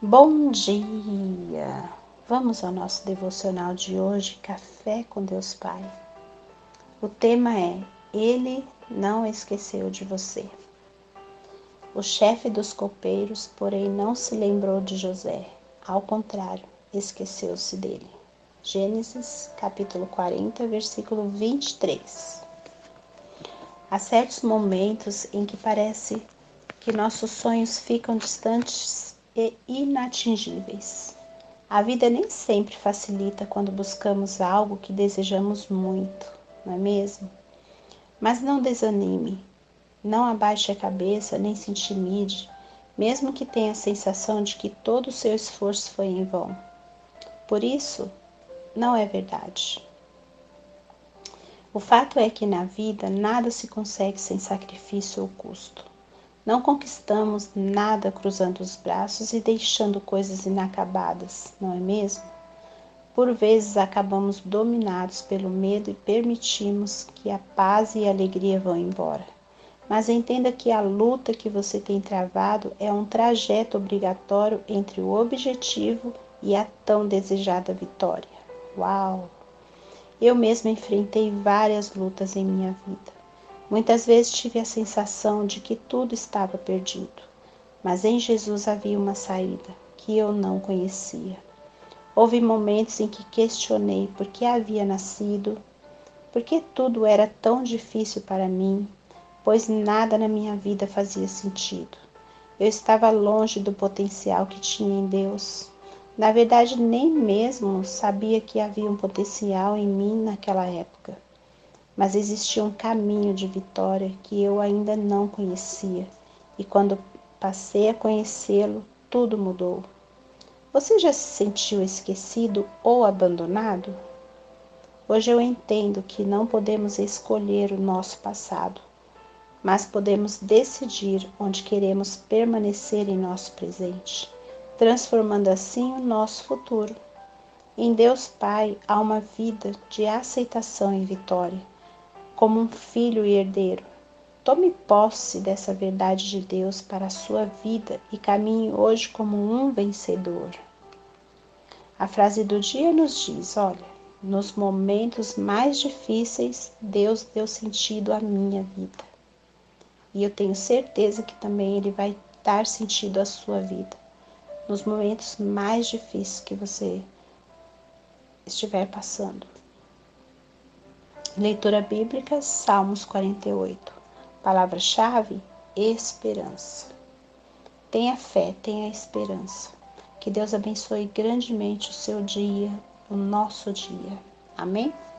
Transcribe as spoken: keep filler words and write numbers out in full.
Bom dia! Vamos ao nosso devocional de hoje, Café com Deus Pai. O tema é: Ele não esqueceu de você. O chefe dos copeiros, porém, não se lembrou de José. Ao contrário, esqueceu-se dele. Gênesis, capítulo quarenta, versículo vinte e três. Há certos momentos em que parece que nossos sonhos ficam distantes e inatingíveis. A vida nem sempre facilita quando buscamos algo que desejamos muito, não é mesmo? Mas não desanime, não abaixe a cabeça nem se intimide, mesmo que tenha a sensação de que todo o seu esforço foi em vão. Por isso, não é verdade. O fato é que na vida nada se consegue sem sacrifício ou custo. Não conquistamos nada cruzando os braços e deixando coisas inacabadas, não é mesmo? Por vezes acabamos dominados pelo medo e permitimos que a paz e a alegria vão embora. Mas entenda que a luta que você tem travado é um trajeto obrigatório entre o objetivo e a tão desejada vitória. Uau! Eu mesma enfrentei várias lutas em minha vida. Muitas vezes tive a sensação de que tudo estava perdido, mas em Jesus havia uma saída que eu não conhecia. Houve momentos em que questionei por que havia nascido, por que tudo era tão difícil para mim, pois nada na minha vida fazia sentido. Eu estava longe do potencial que tinha em Deus. Na verdade, nem mesmo sabia que havia um potencial em mim naquela época. Mas existia um caminho de vitória que eu ainda não conhecia, e quando passei a conhecê-lo, tudo mudou. Você já se sentiu esquecido ou abandonado? Hoje eu entendo que não podemos escolher o nosso passado, mas podemos decidir onde queremos permanecer em nosso presente, transformando assim o nosso futuro. Em Deus Pai há uma vida de aceitação e vitória, como um filho e herdeiro. Tome posse dessa verdade de Deus para a sua vida e caminhe hoje como um vencedor. A frase do dia nos diz: olha, nos momentos mais difíceis, Deus deu sentido à minha vida. E eu tenho certeza que também Ele vai dar sentido à sua vida, nos momentos mais difíceis que você estiver passando. Leitura bíblica, Salmos quarenta e oito. Palavra-chave: esperança. Tenha fé, tenha esperança. Que Deus abençoe grandemente o seu dia, o nosso dia. Amém?